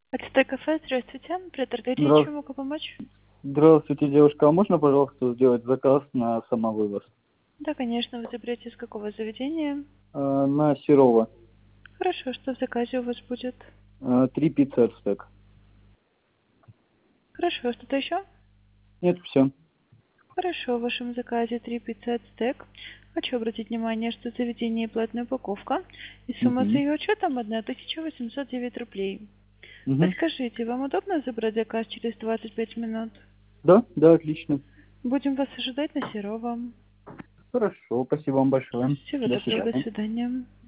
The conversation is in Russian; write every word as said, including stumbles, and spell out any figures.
Это кафе, здравствуйте. Предлагайте, Здра- чем могу помочь? Здравствуйте, девушка. А можно, пожалуйста, сделать заказ на самовывоз? Да, конечно, вы заберете из какого заведения? Э, на Серова. Хорошо, что в заказе у вас будет? Э, Три пиццы от стек. Хорошо, что-то еще? Нет, все. Хорошо, в вашем заказе три пиццы от стек. Хочу обратить внимание, что в заведении платная упаковка, и сумма за Угу. ее учетом тысяча восемьсот девять рублей. Угу. Подскажите, вам удобно забрать заказ через двадцать пять минут? Да, да, отлично. Будем вас ожидать на Серова. Хорошо, спасибо вам большое. Всего До доброго, до свидания. свидания.